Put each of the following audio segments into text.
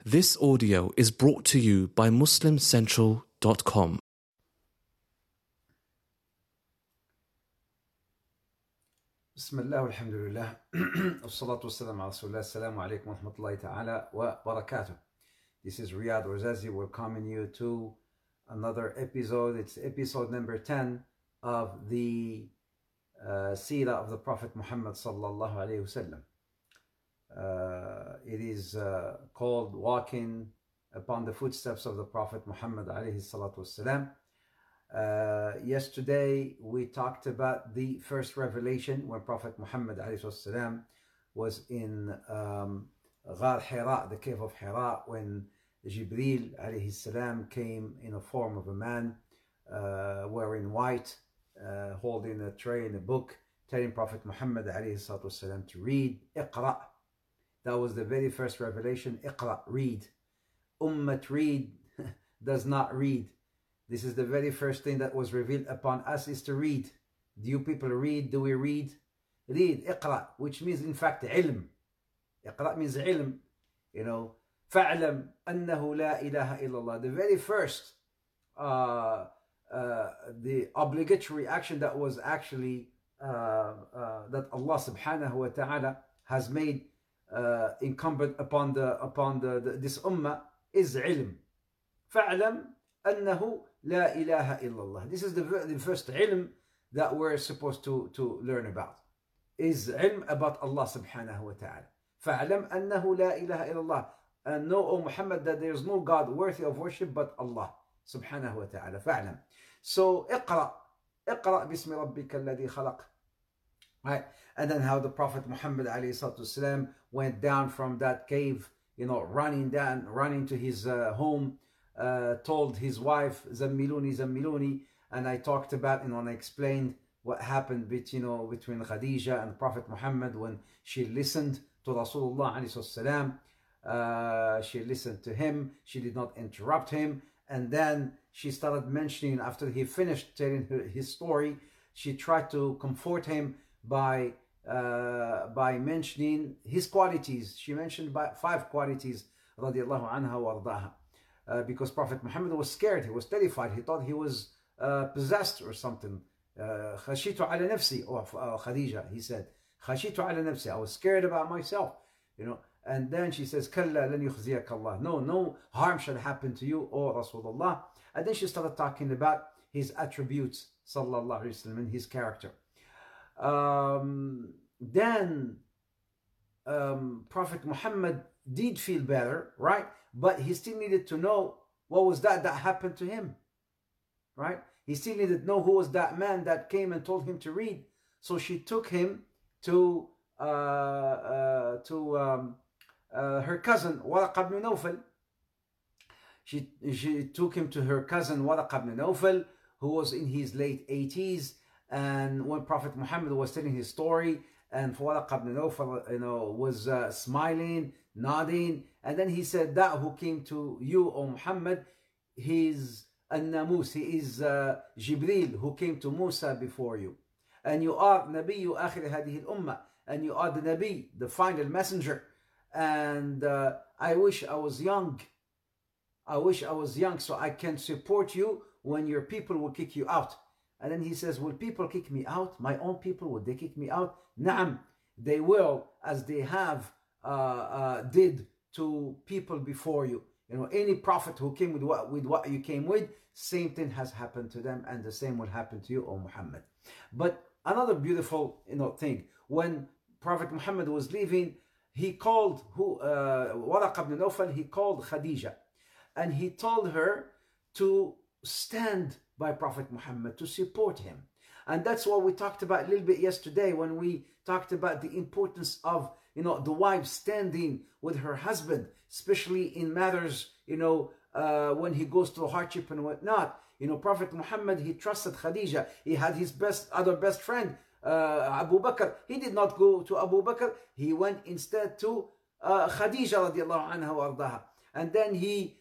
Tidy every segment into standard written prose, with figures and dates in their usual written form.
This audio is brought to you by MuslimCentral.com. بسم الله والحمد لله والصلاة والسلام على رسول الله. السلام عليكم ورحمة الله تعالى وبركاته. This is Riyad Razazi welcoming you to another episode. It's episode number 10 of the Seerah of the Prophet Muhammad sallallahu alayhi wasallam. It is called Walking Upon the Footsteps of the Prophet Muhammad alayhi salatu wasalam. Yesterday we talked about the first revelation when Prophet Muhammad alayhi salatu wasalam was in Ghar Hira, the cave of Hira, when Jibreel alayhi salam came in a form of a man wearing white, holding a tray and a book, telling Prophet Muhammad alayhi salatu wasalam to read, Iqra. That was the very first revelation. Iqra, read. Ummat read does not read. This is the very first thing that was revealed upon us, is to read. Do you people read? Do we read? Read, Iqra, which means in fact ilm. Iqra means ilm. You know, فَاعْلَمْ أَنَّهُ لَا إِلَهَ إِلَّا اللَّهِ. The very first, the obligatory action that was actually, that Allah subhanahu wa ta'ala has made incumbent upon this ummah is ilm. فَاعْلَمْ أَنَّهُ لَا إِلَهَ إِلَّا اللَّهِ. This is the first ilm that we're supposed to learn about, is ilm about Allah subhanahu wa ta'ala. فَاعْلَمْ أَنَّهُ لَا إِلَهَ إِلَّا اللَّهِ. And know, O Muhammad, that there is no God worthy of worship but Allah subhanahu wa ta'ala. فَاعْلَمْ. So, اقرأ بِاسْمِ رَبِّكَ الَّذِي خَلَقَ. Right? And then how the Prophet Muhammad alayhi salatu wasalam went down from that cave, you know, running to his home, told his wife, Zammiluni, and I talked about, and I explained what happened between Khadija and Prophet Muhammad when she listened to Rasulullah alayhi salam. She listened to him, she did not interrupt him, and then she started mentioning, after he finished telling her his story, she tried to comfort him by mentioning his qualities. She mentioned 5 qualities, radiallahu anha wa ardaha. Because Prophet Muhammad was scared, he was terrified, he thought he was possessed or something. Khashitu ala nafsi, or Khadija, he said, Khashitu ala nafsi, I was scared about myself, you know. And then she says, Kalla lan yukhziyaka Allah, no harm shall happen to you, O Rasulullah. And then she started talking about his attributes, sallallahu alaihi wasallam, and his character. Then Prophet Muhammad did feel better, right? But he still needed to know what was that happened to him, right? He still needed to know who was that man that came and told him to read. So she took him to her cousin Waraq ibn Nawfal. She took him to her cousin Waraq ibn Nawfal, who was in his late 80s. And when Prophet Muhammad was telling his story, and Waraq ibn Nawfal, was smiling, nodding, and then he said, that who came to you, O Muhammad, he's An-Namus, he is Jibreel, who came to Musa before you. And you are Nabiyyu Akhir Hadihi al-Ummah, and you are the Nabi, the final messenger. And I wish I was young. I wish I was young so I can support you when your people will kick you out. And then he says, will people kick me out? My own people, would they kick me out? Na'am, they will, as they have did to people before you. You know, any prophet who came with what you came with, same thing has happened to them, and the same will happen to you, O Muhammad. But another beautiful thing, when Prophet Muhammad was leaving, he called Waraq ibn Nawfal, he called Khadija, and he told her to stand by Prophet Muhammad, to support him. And that's what we talked about a little bit yesterday, when we talked about the importance of the wife standing with her husband, especially in matters when he goes through hardship and whatnot. Prophet Muhammad, he trusted Khadija. He had his other best friend, Abu Bakr. He did not go to Abu Bakr, he went instead to Khadija radiallahu anha wa ardaha. And then he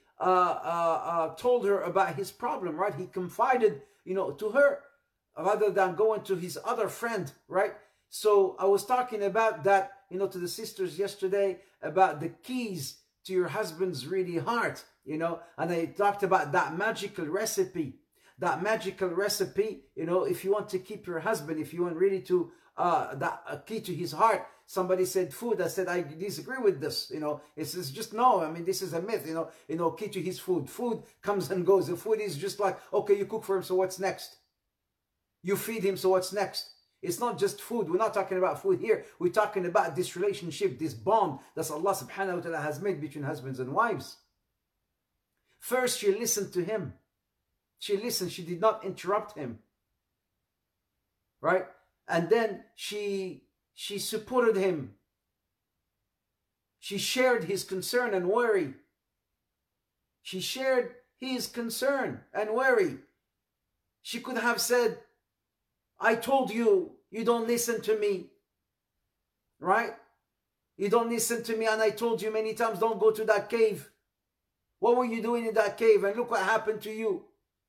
told her about his problem, right? He confided, to her rather than going to his other friend, right? So I was talking about that, to the sisters yesterday, about the keys to your husband's really heart, you know. And I talked about that magical recipe. That magical recipe, you know, if you want to keep your husband, if you want really to, that key to his heart. Somebody said food. I said, I disagree with this. You know, it's just no. I mean, this is a myth. You know, key to his food. Food comes and goes. The food is just like, okay, you cook for him, so what's next? You feed him, so what's next? It's not just food. We're not talking about food here. We're talking about this relationship, this bond that Allah subhanahu wa ta'ala has made between husbands and wives. First, she listened to him. She listened. She did not interrupt him. Right? And then she supported him. She shared his concern and worry. She shared his concern and worry. She could have said, I told you, you don't listen to me. Right? You don't listen to me, and I told you many times, don't go to that cave. What were you doing in that cave? And look what happened to you.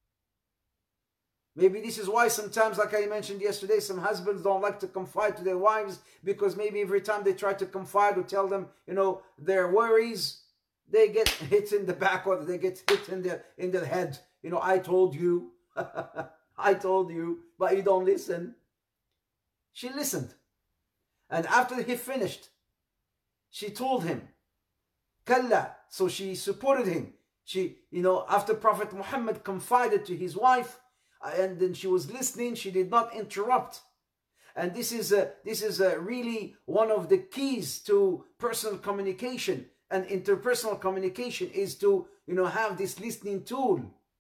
Maybe this is why sometimes, like I mentioned yesterday, some husbands don't like to confide to their wives, because maybe every time they try to confide or tell them, you know, their worries, they get hit in the back, or they get hit in the head. You know, I told you. I told you, but you don't listen. She listened. And after he finished, she told him, Kalla. So she supported him. She, you know, after Prophet Muhammad confided to his wife, and then she was listening, she did not interrupt. And this is really one of the keys to personal communication and interpersonal communication, is to, you know, have this listening tool.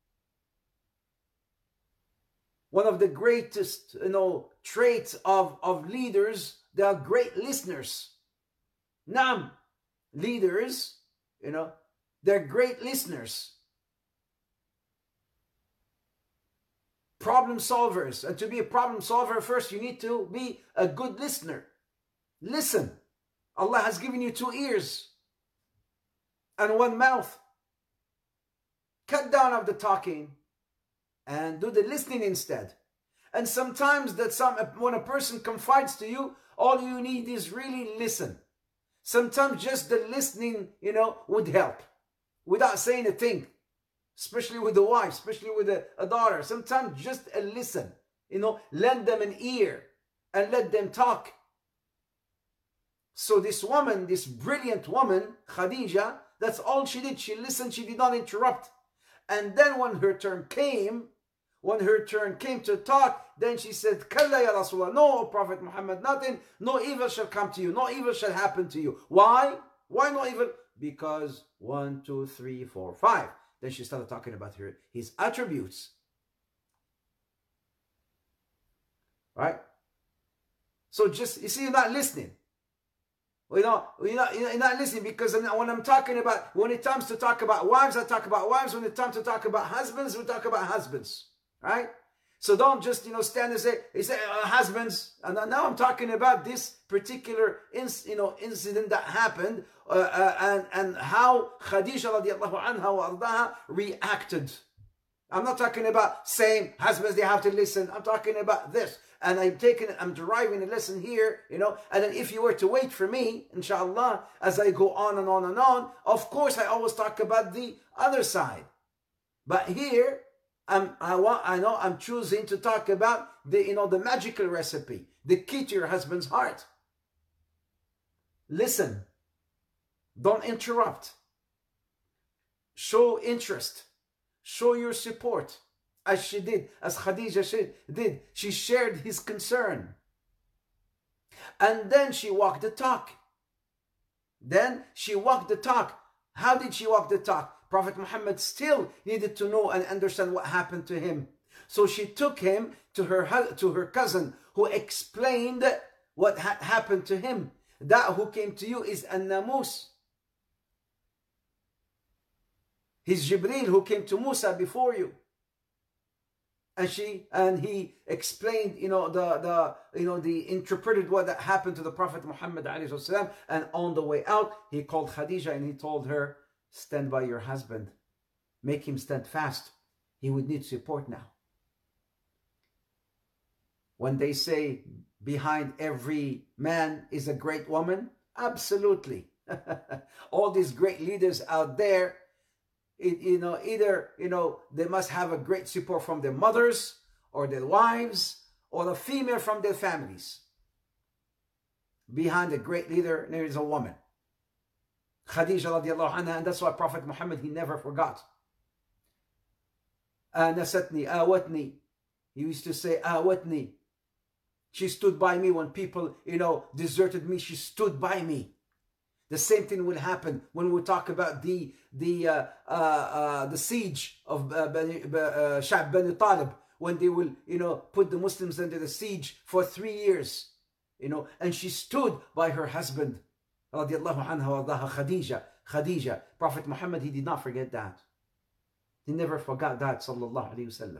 One of the greatest, you know, traits of leaders, they are great listeners. Naam, leaders, you know, they're great listeners. Problem solvers. And to be a problem solver, first you need to be a good listener. Listen. Allah has given you 2 ears and 1 mouth. Cut down of the talking and do the listening instead. And sometimes when a person confides to you, all you need is really listen. Sometimes just the listening, you know, would help without saying a thing. Especially with the wife, especially with a daughter. Sometimes just a listen, you know, lend them an ear and let them talk. So this woman, this brilliant woman, Khadija, that's all she did. She listened, she did not interrupt. And then when her turn came to talk, then she said, Kalla ya Rasulullah, no, Prophet Muhammad, nothing, no evil shall come to you, no evil shall happen to you. Why? Why no evil? Because 1, 2, 3, 4, 5. Then she started talking about his attributes. Right? So just, you see, you're not listening. You're not listening, because when it comes to talk about wives, I talk about wives. When it comes to talk about husbands, we talk about husbands. Right? So don't just, you know, stand and say husbands. And now I'm talking about this particular incident that happened, and how Khadija radiallahu anha wa ardaha reacted. I'm not talking about saying husbands, they have to listen. I'm talking about this. And I'm deriving a lesson here, you know. And then if you were to wait for me, inshallah, as I go on and on and on, of course I always talk about the other side. But here, I'm choosing to talk about the magical recipe, the key to your husband's heart. Listen. Don't interrupt. Show interest. Show your support. As she did, as Khadija did. She shared his concern. And then she walked the talk. How did she walk the talk? Prophet Muhammad still needed to know and understand what happened to him. So she took him to her cousin, who explained what happened to him. That who came to you is an-namus. He's Jibreel who came to Musa before you. And he explained, the interpreted what that happened to the Prophet Muhammad ﷺ. And on the way out, he called Khadija and he told her, stand by your husband. Make him stand fast. He would need support now. When they say behind every man is a great woman, absolutely. All these great leaders out there, either they must have a great support from their mothers or their wives or the female from their families. Behind a great leader, there is a woman. Khadija radiallahu anha, and that's why Prophet Muhammad, he never forgot. Nasatni, awatni. He used to say, awatni. She stood by me when people, deserted me. She stood by me. The same thing will happen when we talk about the siege of Sha'b Bani Talib, when they will, put the Muslims under the siege for 3 years, and she stood by her husband, radiallahu anha wa Khadija. Prophet Muhammad, he did not forget that. He never forgot that, sallallahu alayhi wasallam.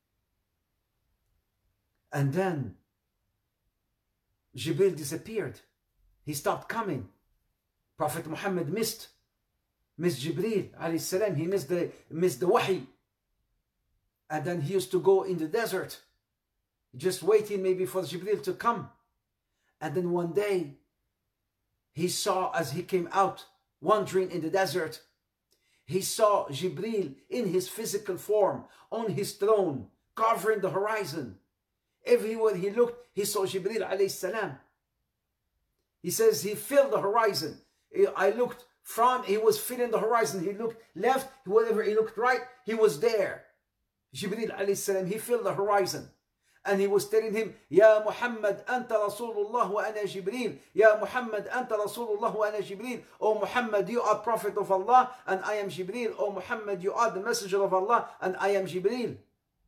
And then Jibril disappeared. He stopped coming. Prophet Muhammad missed Jibril alayhi salam. He missed the wahi. And then he used to go in the desert, just waiting maybe for Jibril to come. And then one day, he saw, as he came out wandering in the desert, he saw Jibril in his physical form on his throne, covering the horizon. Everywhere he looked, he saw Jibril alayhi salam. He says he filled the horizon. I looked he was filling the horizon. He looked left, whatever he looked right, he was there. Jibril alayhi salam, he filled the horizon. And he was telling him, Ya Muhammad, anta Rasulullah wa ana Jibril. Ya Muhammad, anta Rasulullah wa ana Jibril. O Muhammad, you are Prophet of Allah and I am Jibril. O Muhammad, you are the Messenger of Allah and I am Jibril.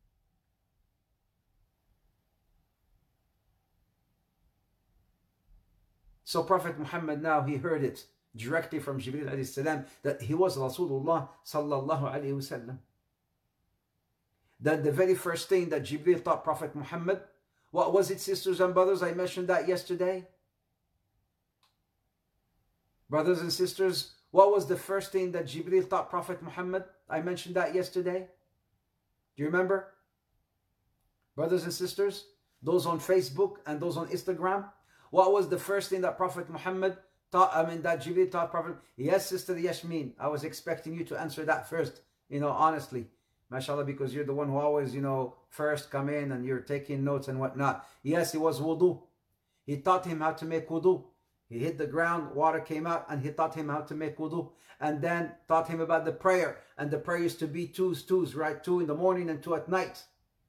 So Prophet Muhammad, now he heard it directly from Jibril alayhi salam that he was Rasulullah sallallahu alayhi wasallam. That the very first thing that Jibril taught Prophet Muhammad, what was it, sisters and brothers? I mentioned that yesterday. Brothers and sisters, what was the first thing that Jibril taught Prophet Muhammad? I mentioned that yesterday. Do you remember? Brothers and sisters, those on Facebook and those on Instagram, what was the first thing that Prophet Muhammad taught, that Jibril taught Prophet? Yes, Sister Yasmin, I was expecting you to answer that first, honestly. MashaAllah, because you're the one who always, first come in and you're taking notes and whatnot. Yes, it was wudu. He taught him how to make wudu. He hit the ground, water came out, and he taught him how to make wudu. And then taught him about the prayer. And the prayer is to be twos, right? 2 in the morning and 2 at night.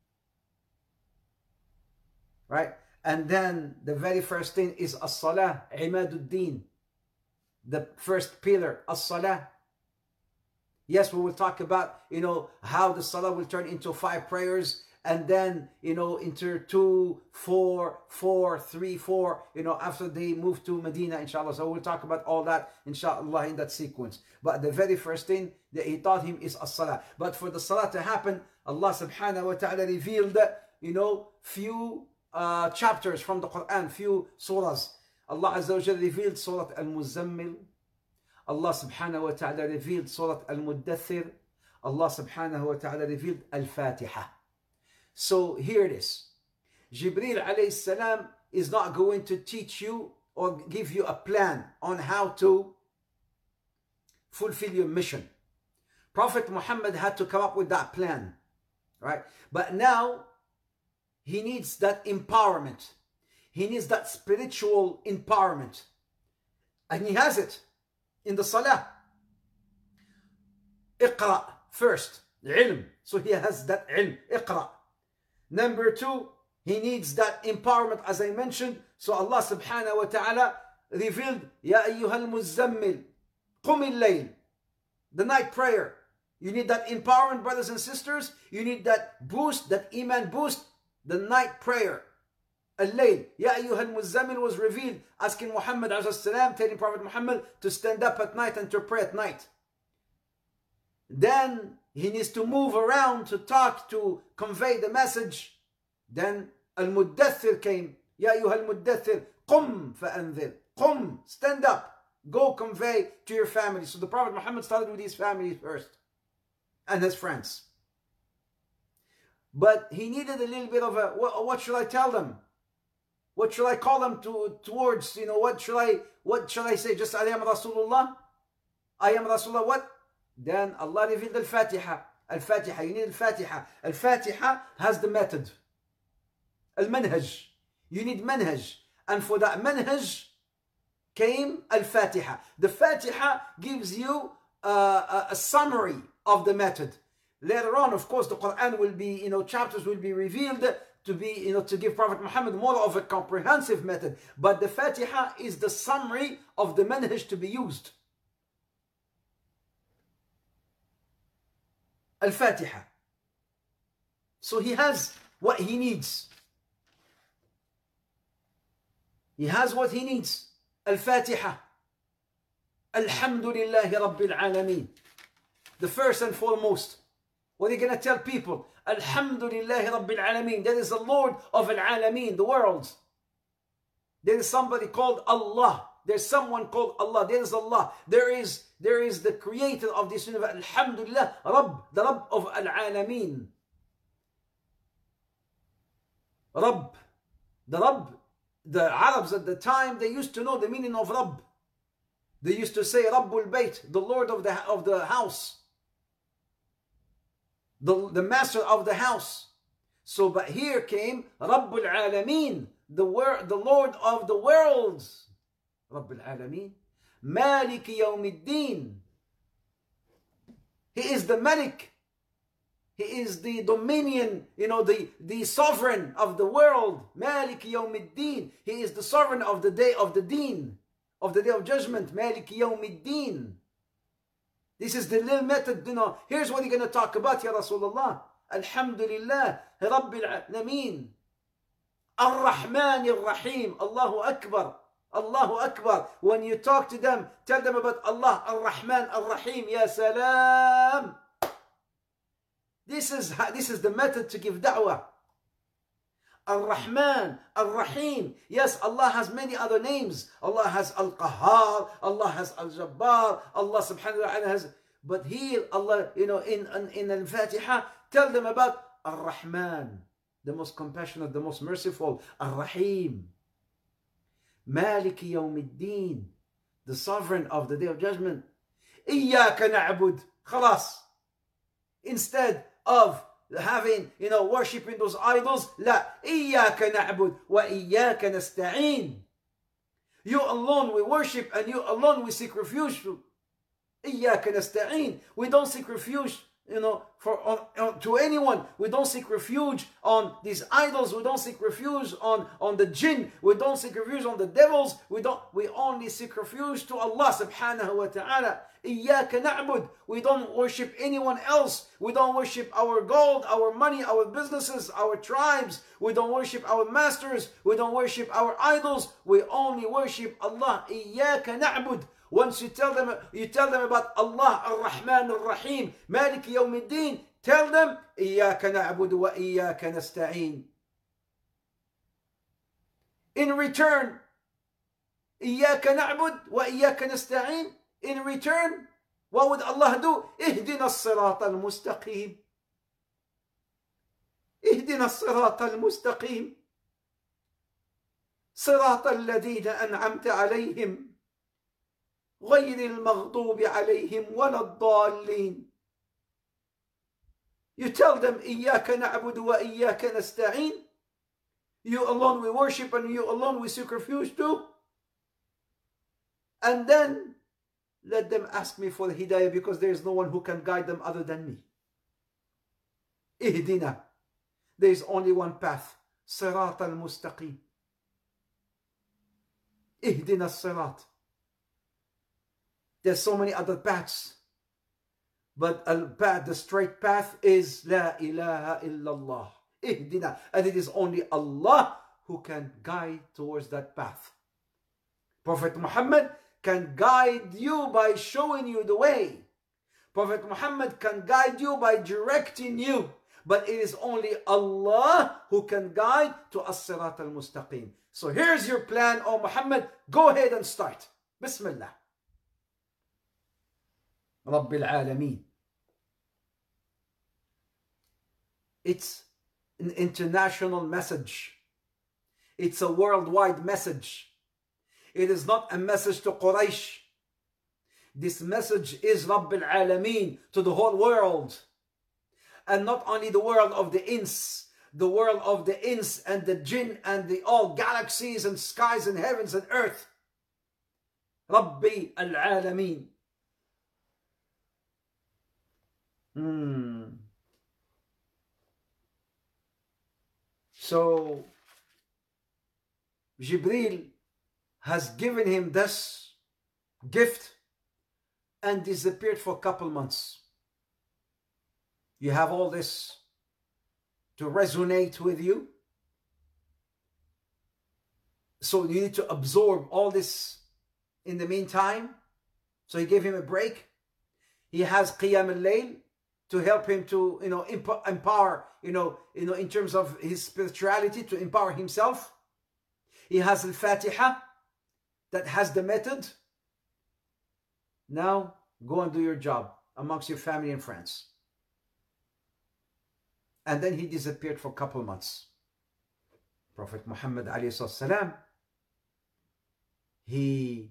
Right? And then the very first thing is as-salah, imaduddin. The first pillar, as-salah. Yes, we will talk about, how the salah will turn into 5 prayers and then, into 2, 4, 4, 3, 4, after they move to Medina, inshallah. So we'll talk about all that, inshallah, in that sequence. But the very first thing that he taught him is as-salah. But for the salah to happen, Allah subhanahu wa ta'ala revealed, few chapters from the Quran, few surahs. Allah Azza wa Jalla revealed Surah Al-Muzammil. Allah subhanahu wa ta'ala revealed Surah Al-Muddathir. Allah subhanahu wa ta'ala revealed Al-Fatiha. So here it is. Jibreel alayhi salam is not going to teach you or give you a plan on how to fulfill your mission. Prophet Muhammad had to come up with that plan, right? But now he needs that empowerment. He needs that spiritual empowerment. And he has it in the salah. Iqra first, ilm. So he has that ilm, iqra. Number 2, he needs that empowerment, as I mentioned. So Allah subhanahu wa ta'ala revealed, Ya ayyuhal muzammil, qum al-layl. The night prayer. You need that empowerment, brothers and sisters. You need that boost, that iman boost. The night prayer. Al-layl. Ya ayyuhal muzammil was revealed, asking Muhammad alayhi salam, telling Prophet Muhammad to stand up at night and to pray at night. Then he needs to move around to talk, to convey the message. Then Al-Muddathir came. Ya ayyuhal muddathir, qum fa'anzir. Qum, stand up. Go convey to your family. So the Prophet Muhammad started with his family first. And his friends. But he needed a little bit of what should I tell them? What should I call them towards? What should I say? Just I am Rasulullah? I am Rasulullah what? Then Allah revealed Al-Fatiha. Al-Fatiha, you need Al-Fatiha. Al-Fatiha has the method. Al-Manhaj. You need manhaj. And for that manhaj came Al-Fatiha. The Fatiha gives you a summary of the method. Later on, of course, the Quran will be, chapters will be revealed to be, to give Prophet Muhammad more of a comprehensive method. But the Fatiha is the summary of the manhaj to be used. Al-Fatiha. So he has what he needs. He has what he needs. Al-Fatiha. Alhamdulillahi Rabbil Alameen. The first and foremost. What are you going to tell people? Alhamdulillahi Rabbil Alameen. There is the Lord of Al-Alameen, the world. There is somebody called Allah. There's someone called Allah. There is Allah. There is the creator of this universe. Alhamdulillah, Rabb, the Rabb of Al-Alameen. Rabb, the Rabb. The Arabs at the time, they used to know the meaning of Rabb. They used to say Rabbul Bayt, the Lord of the house. The master of the house. So, but here came Rabbul Alameen, the Lord of the worlds. Rabbul Alameen. Maliki Yawmiddin. He is the Malik. He is the dominion, the sovereign of the world. Maliki Yawmiddin. He is the sovereign of the day of the deen, of the day of judgment. Maliki Yawmiddin. This is the little method, Here's what you're going to talk about, Ya Rasulullah. Alhamdulillah, Rabbil Alameen. Ar-Rahman Ar-Rahim. Allahu Akbar. Allahu Akbar. When you talk to them, tell them about Allah, Ar-Rahman Ar-Rahim. Ya Salam. This is the method to give da'wah. Ar-Rahman, Ar-Rahim. Yes, Allah has many other names. Allah has Al-Qahhar, Allah has Al-Jabbar, Allah subhanahu wa ta'ala has... But here, Allah, in Al-Fatiha, tell them about Ar-Rahman, the most compassionate, the most merciful. Ar-Rahim. Maliki Yawmiddin, the sovereign of the day of judgment. Iyaka na'bud. Khalas. Instead of having, worshipping those idols, la, iyyaka na'bud wa iyyaka nasta'een. You alone we worship and you alone we seek refuge to. Iyyaka nasta'een. We don't seek refuge, to anyone. We don't seek refuge on these idols. We don't seek refuge on the jinn. We don't seek refuge on the devils. We only seek refuge to Allah subhanahu wa ta'ala. Iyyaka na'bud. We don't worship anyone else. We don't worship our gold, our money, our businesses, our tribes. We don't worship our masters. We don't worship our idols. We only worship Allah. Iyyaka na'bud. Once you tell them about Allah, Ar-Rahman Ar-Rahim, Maliki Yawmiddin, tell them, Iyaka na'budu wa iyaka nasta'een. In return, Iyaka na'bud wa iyaka nasta'een. In return, what would Allah do? Ihdina as-sirata al-mustaqim. Ihdina as-sirata al-mustaqim. Sirata alladhina an'amta alayhim. غير المغضوب عليهم ولا الضالين. You tell them إياك نعبد وإياك نستعين. You alone we worship and you alone we seek refuge to. And then let them ask me for the hidayah, because there is no one who can guide them other than me. Ihdina. There is only one path. Sirat al-Mustaqim. Ihdina as-sirat. There's so many other paths. But the straight path is La ilaha illallah. Ihdina. And it is only Allah who can guide towards that path. Prophet Muhammad can guide you by showing you the way. Prophet Muhammad can guide you by directing you. But it is only Allah who can guide to As-Sirat al-Mustaqim. So here's your plan, O Muhammad. Go ahead and start. Bismillah. Rabbil Alameen. It's an international message. It's a worldwide message. It is not a message to Quraysh. This message is Rabbil Alameen, to the whole world. And not only the world of the Ins, the world of the Ins and the Jinn and the all galaxies and skies and heavens and earth. Rabbi Al-Alameen. So Jibreel has given him this gift and disappeared for a couple months. You have all this to resonate with you. So you need to absorb all this in the meantime. So he gave him a break. He has Qiyam al-Layl to help him to, empower, in terms of his spirituality, to empower himself. He has Al-Fatiha that has the method. Now go and do your job amongst your family and friends. And then he disappeared for a couple months. Prophet Muhammad alayhi salam, he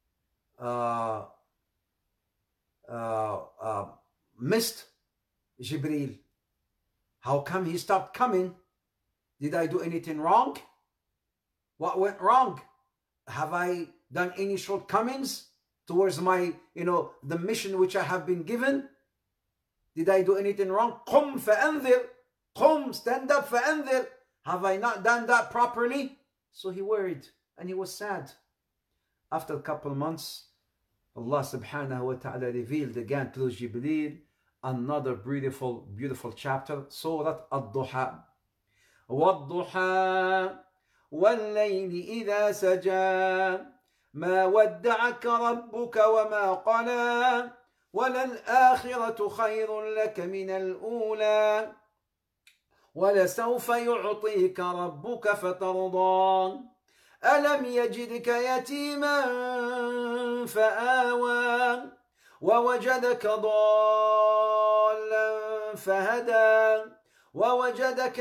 missed Jibreel. How come he stopped coming? Did I do anything wrong? What went wrong? Have I done any shortcomings towards my, the mission which I have been given? Did I do anything wrong? Qum fa'anzir. Qum, stand up fa'anzir. Have I not done that properly? So he worried and he was sad. After a couple of months, Allah subhanahu wa ta'ala revealed again through Jibreel another beautiful, beautiful chapter, Surah Ad-Duha. وَالضُّحَى وَاللَّيْلِ إِذَا سَجَى مَا وَدَّعَكَ رَبُّكَ وَمَا قَلَى وَلَلْآخِرَةُ خَيْرٌ لَكَ مِنَ الْأُولَى وَلَسَوْفَ يُعْطِيكَ رَبُّكَ فَتَرْضَى أَلَمْ يَجِدْكَ يَتِيمًا فَآوَى وَوَجَدَكَ ضَالًّا فَهَدَى وَوَجَدَكَ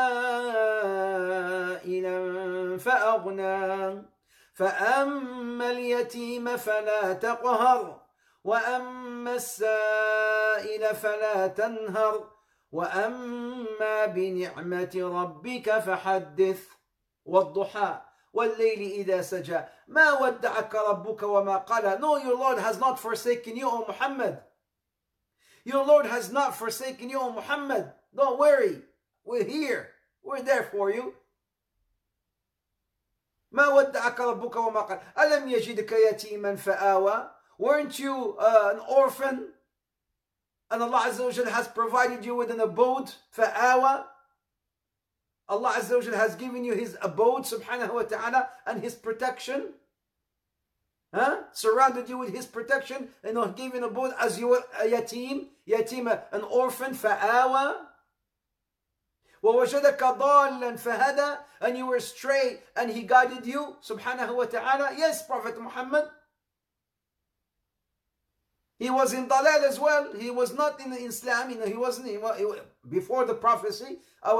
عَائِلًا فَأَغْنَى فَأَمَّا الْيَتِيمَ فَلَا تَقْهَرْ وَأَمَّا السَّائِلَ فَلَا تَنْهَرْ وَأَمَّا بِنِعْمَةِ رَبِّكَ فَحَدِّثْ وَالضُّحَى وَاللَّيْلِ إِذَا سَجَى مَا وَدَّعَكَ رَبُّكَ وَمَا قَلَى. No, your Lord has not forsaken you, O Muhammad. Your Lord has not forsaken you, O Muhammad. Don't worry. We're here. We're there for you. مَا وَدَّعَكَ رَبُّكَ وَمَا قَلَى أَلَمْ يَجِدْكَ يَتِيمًا فَآوَى. Weren't you an orphan? And Allah Azza wa Jal has provided you with an abode. فَآوَى. Allah Azza wa Jal has given you His abode, subhanahu wa ta'ala, and His protection. Surrounded you with His protection, and given abode as you were a yatim, an orphan. فَآوَى. وَوَجَدَكَ ضَالًّا فَهَدَى. And you were stray, and He guided you, subhanahu wa ta'ala. Yes, Prophet Muhammad. He was in dalal as well. He was not in Islam. He wasn't before the prophecy.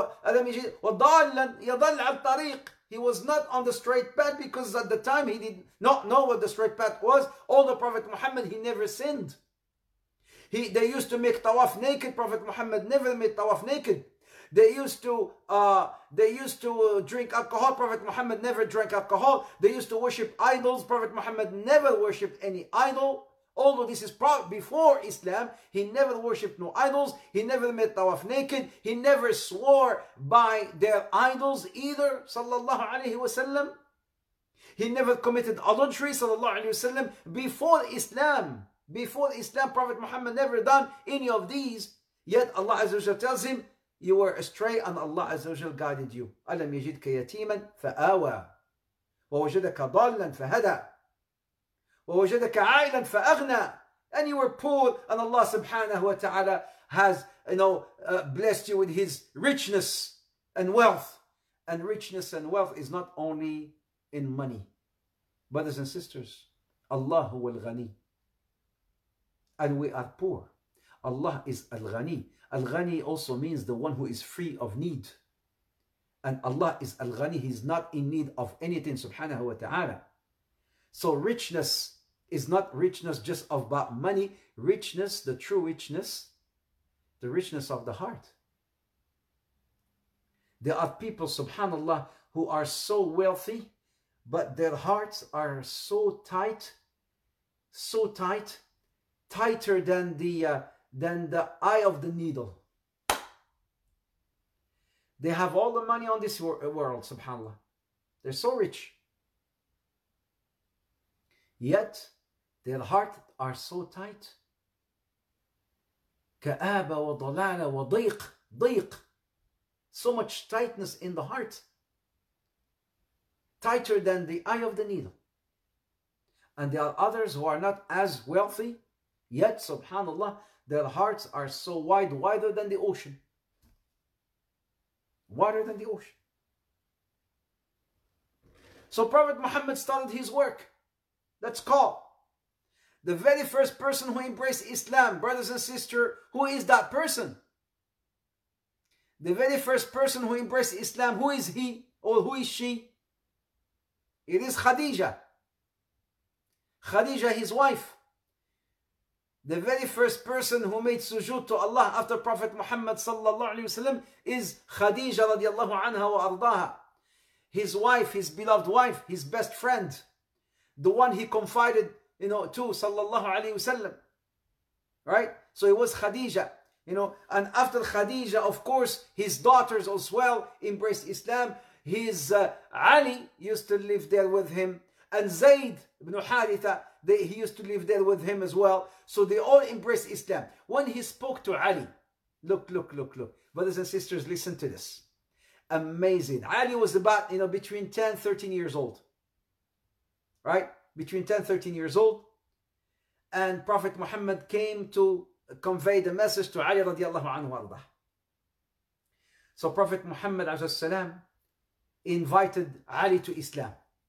He was not on the straight path because at the time he did not know what the straight path was. Although Prophet Muhammad, he never sinned. They used to make tawaf naked. Prophet Muhammad never made tawaf naked. They used to drink alcohol. Prophet Muhammad never drank alcohol. They used to worship idols. Prophet Muhammad never worshipped any idol. Although this is before Islam, he never worshipped no idols. He never made tawaf naked. He never swore by their idols either, sallallahu alaihi wasallam. He never committed adultery, sallallahu alaihi wasallam. Before Islam, Prophet Muhammad never done any of these. Yet Allah Azza wa Jal tells him, you were astray and Allah Azza wa Jal guided you. أَلَمْ يَجِدْكَ يَتِيمًا فَآوَى وَوَجَدَكَ ضَالًّا فَهَدَى وَوَجَدَكَ عَائِلًا فَأَغْنَى. And you were poor, and Allah subhanahu wa ta'ala has blessed you with His richness and wealth. And richness and wealth is not only in money. Brothers and sisters, Allah huwa al-Ghani. And we are poor. Allah is al-Ghani. Al-Ghani also means the one who is free of need. And Allah is Al-Ghani. He's not in need of anything, subhanahu wa ta'ala. So richness is not richness just about money. Richness, the true richness, the richness of the heart. There are people, subhanallah, who are so wealthy, but their hearts are so tight, tighter than the eye of the needle. They have all the money on this world, subhanallah. They're so rich. Yet, their hearts are so tight. كآبة وضلالة وضيق. So much tightness in the heart. Tighter than the eye of the needle. And there are others who are not as wealthy, yet, subhanallah, their hearts are so wide, wider than the ocean. Wider than the ocean. So Prophet Muhammad started his work. Let's call. The very first person who embraced Islam, brothers and sisters, who is that person? The very first person who embraced Islam, who is he or who is she? It is Khadija. Khadija, his wife. The very first person who made sujood to Allah after Prophet Muhammad sallallahu alaihi wasallam is Khadija radiallahu anha wa ardaha. His wife, his beloved wife, his best friend, the one he confided, to sallallahu alaihi wasallam. Right? So it was Khadija, and after Khadija, of course, his daughters as well embraced Islam. His Ali used to live there with him, and Zayd ibn Haritha, he used to live there with him as well. So they all embraced Islam. When he spoke to Ali, look. Brothers and sisters, listen to this. Amazing. Ali was about, between 10, 13 years old. Right? Between 10, 13 years old. And Prophet Muhammad came to convey the message to Ali radiallahu anhu ardah. So Prophet Muhammad alayhi salam invited Ali to Islam.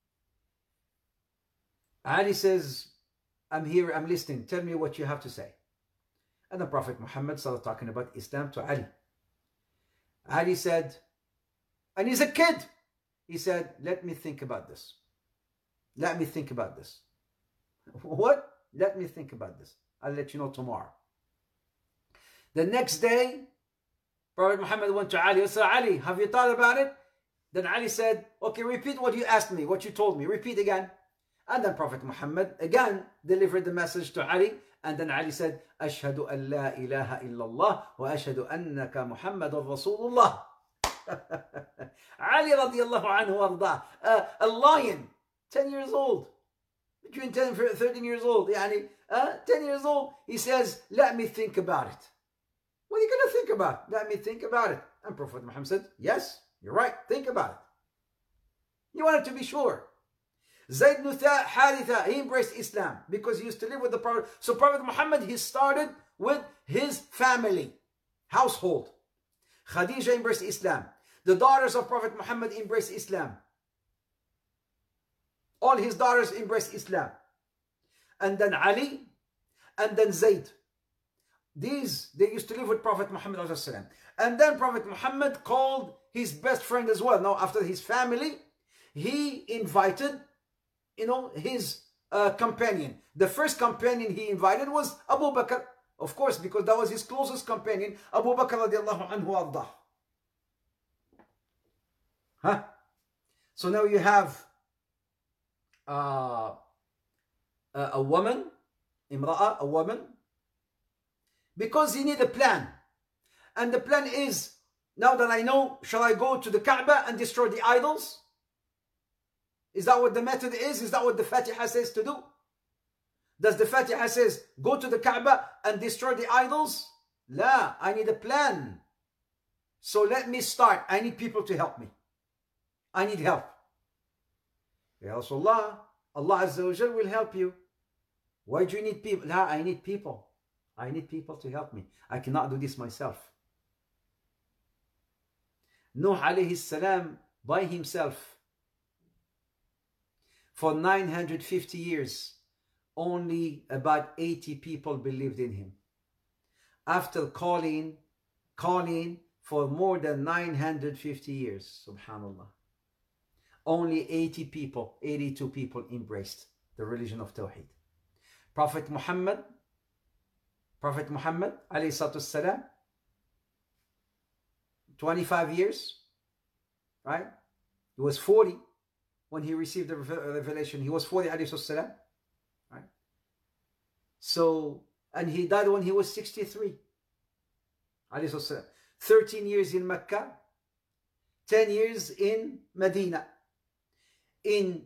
Ali says, I'm here, I'm listening. Tell me what you have to say. And the Prophet Muhammad started talking about Islam to Ali. Ali said, and he's a kid. He said, let me think about this. Let me think about this. What? Let me think about this. I'll let you know tomorrow. The next day, Prophet Muhammad went to Ali. He said, Ali, have you thought about it? Then Ali said, okay, repeat what you asked me, what you told me. Repeat again. And then Prophet Muhammad again delivered the message to Ali. And then Ali said, Ashhadu an la ilaha illallah wa ashhadu annaka Muhammadur Rasulullah. Ali radiallahu anhu arda, a lion, 10 years old, between 10 and 13 years old, 10 years old, he says, let me think about it. What are you going to think about? Let me think about it. And Prophet Muhammad said, yes, you're right, think about it. You wanted to be sure. Zayd ibn Haritha, he embraced Islam because he used to live with the Prophet. So Prophet Muhammad, he started with his family, household. Khadija embraced Islam. The daughters of Prophet Muhammad embraced Islam. All his daughters embraced Islam. And then Ali, and then Zayd. These, they used to live with Prophet Muhammad. And then Prophet Muhammad called his best friend as well. Now, after his family, he invited, his companion. The first companion he invited was Abu Bakr. Of course, because that was his closest companion, Abu Bakr radiallahu anhu ardah. So now you have a woman, imra'a, a woman, because you need a plan. And the plan is, now that I know, shall I go to the Kaaba and destroy the idols? Is that what the method is? Is that what the Fatiha says to do? Does the Fatiha says, go to the Kaaba and destroy the idols? La, I need a plan. So let me start. I need people to help me. I need help. Ya Rasulullah, Allah Azza wa Jal will help you. Why do you need people? La, I need people. I need people to help me. I cannot do this myself. Nuh alayhi salam, by himself, for 950 years, only about 80 people believed in him. After calling for more than 950 years. Subhanallah. Only 82 people embraced the religion of Tawheed. Prophet Muhammad, alayhi salatu salam, 25 years, right? He was 40 when he received the revelation. He was 40, alayhi salatu salam, right? So, and he died when he was 63, alayhi salatu salam. 13 years in Mecca, 10 years in Medina. In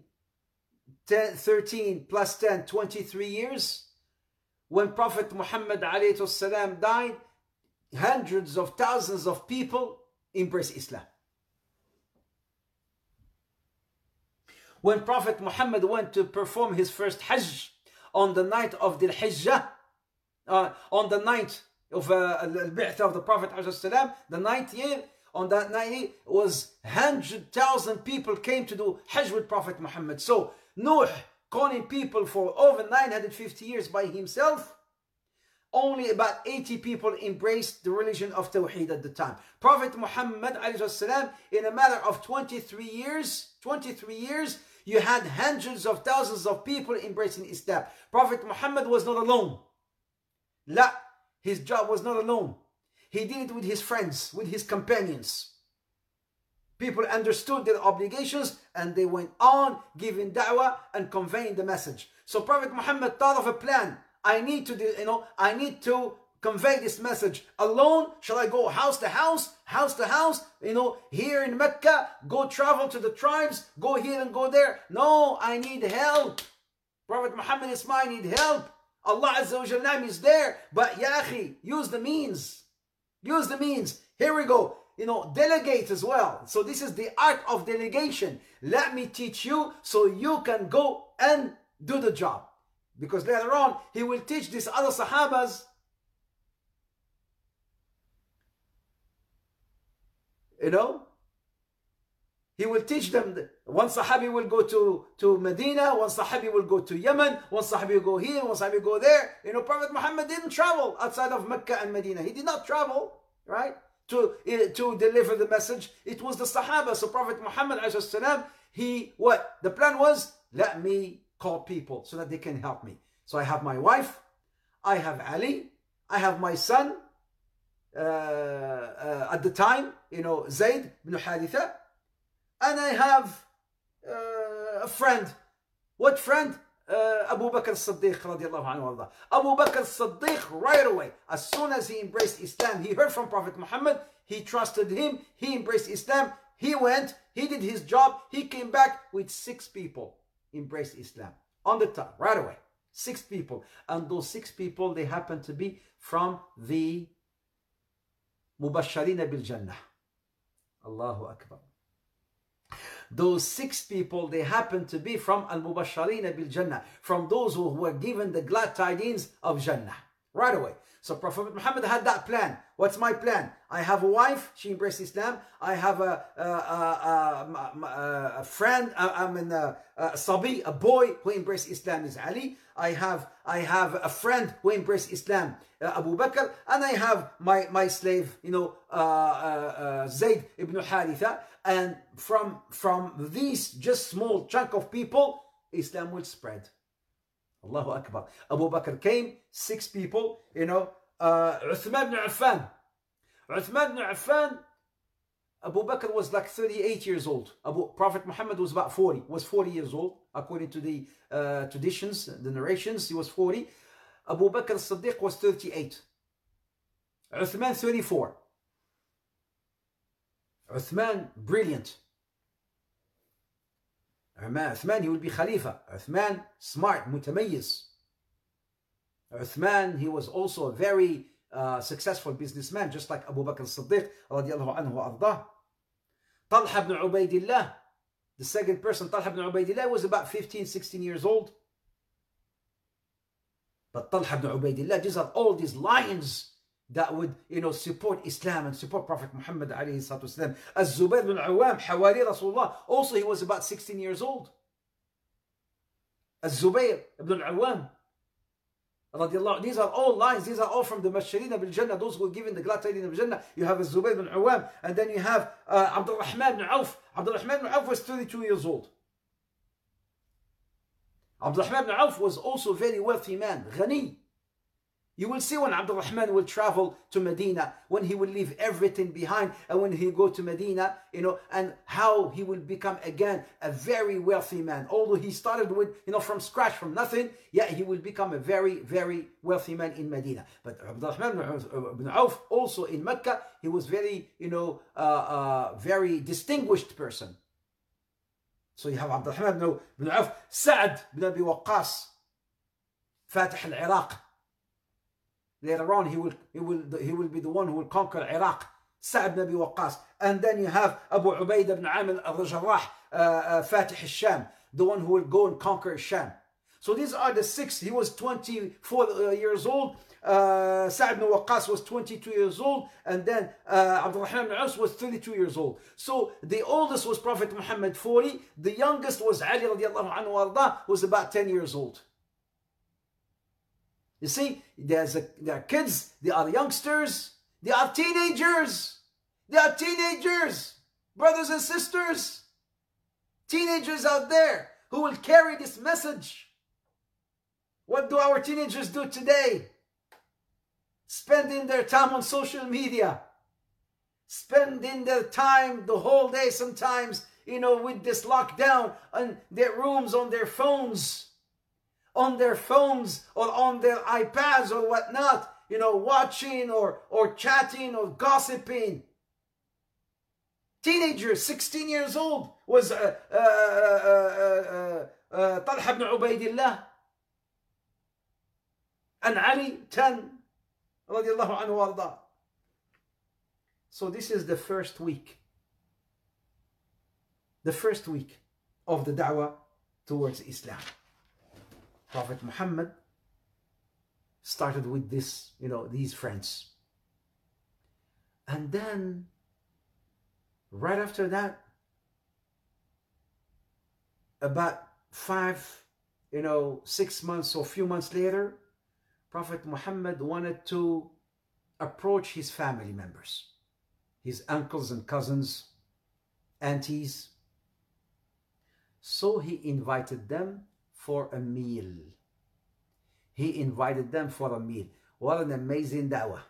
13 plus 10, 23 years, when Prophet Muhammad ﷺ died, hundreds of thousands of people embraced Islam. When Prophet Muhammad went to perform his first Hajj on the night of Dhul Hijjah, on the night of al-Bi'thah of the Prophet ﷺ, the 9th year, on that night was 100,000 people came to do Hajj with Prophet Muhammad. So Nuh calling people for over 950 years by himself, only about 80 people embraced the religion of Tawheed at the time. Prophet Muhammad ﷺ, in a matter of 23 years, you had hundreds of thousands of people embracing Islam. Prophet Muhammad was not alone. La, his job was not alone. He did it with his friends, with his companions. People understood their obligations and they went on giving da'wah and conveying the message. So Prophet Muhammad thought of a plan. I need to convey this message alone. Shall I go house to house, here in Mecca, go travel to the tribes, go here and go there? No, I need help. Prophet Muhammad is mine, I need help. Allah Azza wa Jalla is there, but ya akhi, use the means. Use the means. Here we go. Delegate as well. So this is the art of delegation. Let me teach you so you can go and do the job. Because later on, he will teach these other Sahabas. He will teach them. One Sahabi will go to Medina, one Sahabi will go to Yemen, one Sahabi will go here, one Sahabi will go there. Prophet Muhammad didn't travel outside of Mecca and Medina. He did not travel, right, to deliver the message. It was the Sahaba. So Prophet Muhammad ﷺ, the plan was, let me call people so that they can help me. So I have my wife, I have Ali, I have my son, at the time, Zayd ibn Haritha, and I have a friend. What friend? Abu Bakr as-Siddiq radiallahu anhu. Abu Bakr as-Siddiq right away, as soon as he embraced Islam, he heard from Prophet Muhammad, he trusted him, he embraced Islam, he went, he did his job, he came back with 6 people, embraced Islam. On the top, right away. 6 people. And those 6 people, they happen to be from the Mubasharina bil Jannah. Allahu Akbar. Those 6 people, they happen to be from Al-Mubasharina bil Jannah, from those who were given the glad tidings of Jannah. Right away. So Prophet Muhammad had that plan. What's my plan? I have a wife, she embraced Islam. I have a friend, Sabi, a boy who embraced Islam is Ali. I have a friend who embraced Islam, Abu Bakr, and I have my slave, Zayd ibn Haritha. And from these just small chunk of people, Islam will spread. Allahu Akbar. Abu Bakr came, 6 people, Uthman ibn Affan. Uthman ibn Affan, Abu Bakr was like 38 years old. Prophet Muhammad was about 40 years old. According to the traditions, the narrations, he was 40. Abu Bakr as-Siddiq was 38. Uthman, 34. Uthman, brilliant. Uthman, he will be Khalifa. Uthman, smart, mutamayyiz. Uthman, he was also a very successful businessman, just like Abu Bakr as-Siddiq radiallahu anhu wa ardah. Talha ibn Ubaidillah, the second person, Talha ibn Ubaidillah, was about 15, 16 years old. But Talha ibn Ubaidillah, these are all these lions that would, support Islam and support Prophet Muhammad alayhi salatu wasalam. Az-Zubayr ibn Awam, Hawari Rasulullah, also he was about 16 years old. Az-Zubayr ibn Awam. These are all lines. These are all from the Mubashirina bil Jannah, those who were given the glad tidings of Jannah. You have Zubayr bin Awam, and then you have Abdul Rahman bin Auf. Abdul Rahman bin Auf was 32 years old. Abdul Rahman bin Auf was also a very wealthy man, Ghani. You will see when Abdul Rahman will travel to Medina, when he will leave everything behind, and when he go to Medina, and how he will become again a very wealthy man. Although he started with, from scratch, from nothing, yet he will become a very, very wealthy man in Medina. But Abdul Rahman bin Auf, also in Mecca, he was very, very distinguished person. So you have Abdul Rahman bin Auf, Sa'd bin Abi Waqqas, Fatih al-Iraq. Later on, he will be the one who will conquer Iraq. Sa'd bin Abi Waqqas. And then you have Abu Ubaidah bin Amir al-Jarrah, Fatih al-Sham, the one who will go and conquer Sham. So these are the six. He was 24 years old. Sa'd bin Waqqas was 22 years old. And then Abdul Rahman bin Auf was 32 years old. So the oldest was Prophet Muhammad, 40. The youngest was Ali radiallahu anhu warda, was about 10 years old. You see, there are kids, they are youngsters, they are teenagers. They are teenagers, brothers and sisters. Teenagers out there who will carry this message. What do our teenagers do today? Spending their time on social media. Spending their time the whole day sometimes, with this lockdown, on their rooms, on their phones. On their phones or on their iPads or whatnot, watching or chatting or gossiping. Teenagers, 16 years old, was Talha ibn Ubaidillah. And Ali, 10, radiallahu anhu warda. So this is the first week. The first week of the da'wah towards Islam. Prophet Muhammad started with this, these friends. And then, right after that, about 6 months or few months later, Prophet Muhammad wanted to approach his family members, his uncles and cousins, aunties. So he invited them for a meal. He invited them for a meal. What an amazing da'wah.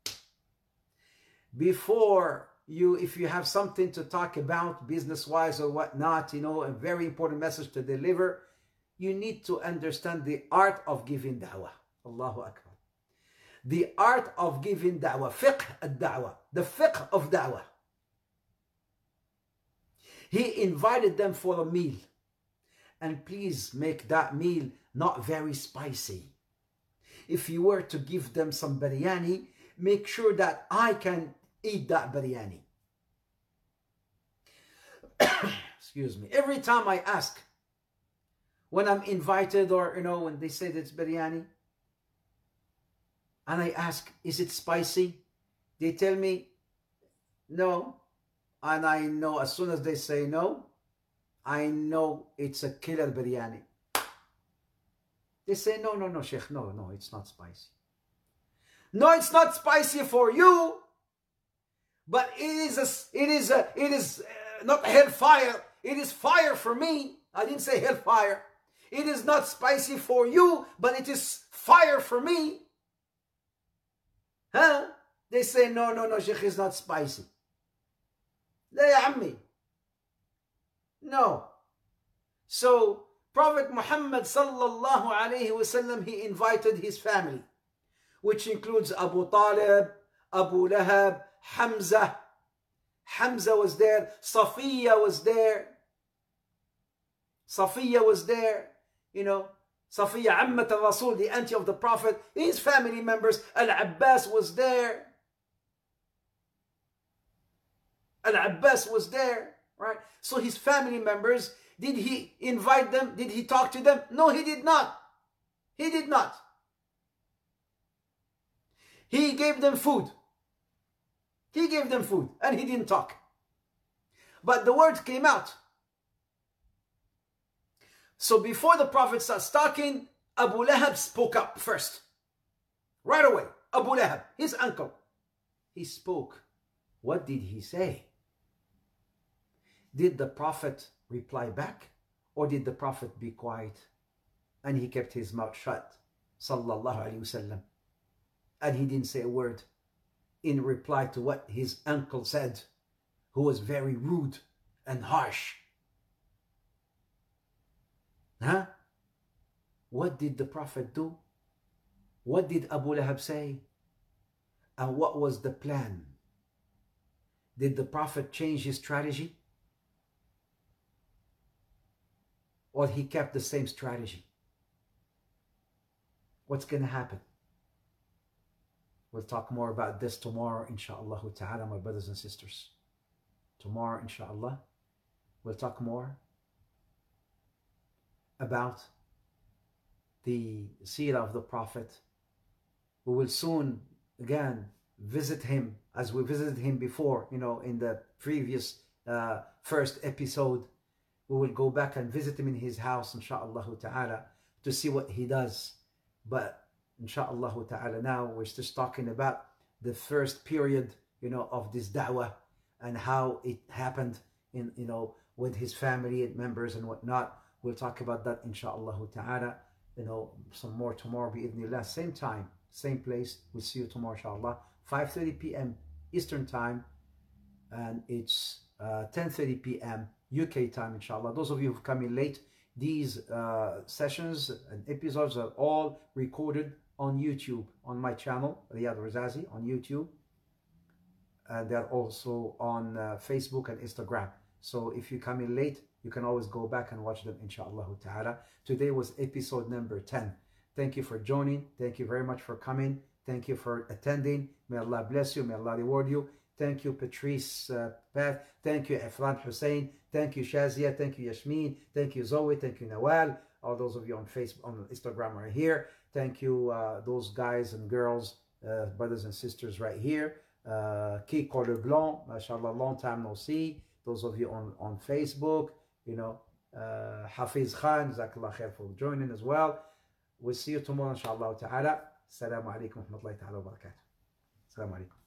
Before if you have something to talk about business-wise or whatnot, a very important message to deliver, you need to understand the art of giving da'wah. Allahu Akbar. The art of giving da'wah. Fiqh al-da'wah. The fiqh of da'wah. He invited them for a meal. And please make that meal not very spicy. If you were to give them some biryani, make sure that I can eat that biryani. Excuse me. Every time I ask, when I'm invited or, when they say it's biryani, and I ask, is it spicy? They tell me, no. And I know as soon as they say no, I know it's a killer biryani. They say, no, Sheikh, no, it's not spicy. No, it's not spicy for you, but it is not hellfire. It is fire for me. I didn't say hellfire. It is not spicy for you, but it is fire for me. Huh? They say, no, Sheikh, it's not spicy. لا يا عمي. No. So Prophet Muhammad sallallahu alayhi wasallam, he invited his family, which includes Abu Talib, Abu Lahab, Hamza. Hamza was there. Safiya was there. Safiya was there. Safiya Ammat al-Rasul, the auntie of the Prophet, his family members. Al-Abbas was there. Al-Abbas was there, right? So his family members, did he invite them? Did he talk to them? No, he did not. He did not. He gave them food. He gave them food and he didn't talk. But the word came out. So before the Prophet starts talking, Abu Lahab spoke up first. Right away, Abu Lahab, his uncle, he spoke. What did he say? Did the Prophet reply back? Or did the Prophet be quiet? And he kept his mouth shut, sallallahu alaihi wasallam. And he didn't say a word in reply to what his uncle said, who was very rude and harsh. Huh? What did the Prophet do? What did Abu Lahab say? And what was the plan? Did the Prophet change his strategy? Or he kept the same strategy? What's going to happen? We'll talk more about this tomorrow, inshaAllah ta'ala, my brothers and sisters. Tomorrow, inshaAllah, we'll talk more about the seerah of the Prophet. We will soon, again, visit him as we visited him before, in the previous first episode. We will go back and visit him in his house, inshaAllah ta'ala, to see what he does. But inshaAllah ta'ala, now we're just talking about the first period, of this da'wah and how it happened in, with his family and members and whatnot. We'll talk about that inshaAllah ta'ala, some more tomorrow, bi'idhnillah. Same time, same place. We'll see you tomorrow, inshaAllah. 5:30 p.m. Eastern time, and it's 10:30 p.m. UK time, inshallah. Those of you who've come in late, these sessions and episodes are all recorded on YouTube, on my channel, Riyad Razazi, on YouTube. And they're also on Facebook and Instagram. So if you come in late, you can always go back and watch them, inshallah ta'ala. Today was episode number 10. Thank you for joining. Thank you very much for coming. Thank you for attending. May Allah bless you. May Allah reward you. Thank you, Patrice Path. Thank you, Efran Hussein. Thank you, Shazia. Thank you, Yasmin. Thank you, Zoe. Thank you, Nawal. All those of you on Facebook, on Instagram right here. Thank you, those guys and girls, brothers and sisters right here. Key Color Blanc, mashallah, long time no see. Those of you on Facebook, Hafiz Khan, Jazakallah khair for joining as well. We'll see you tomorrow, inshallah ta'ala. Assalamu alaikum wa rahmatullahi ta'ala wa barakatuh. Assalamu alaikum.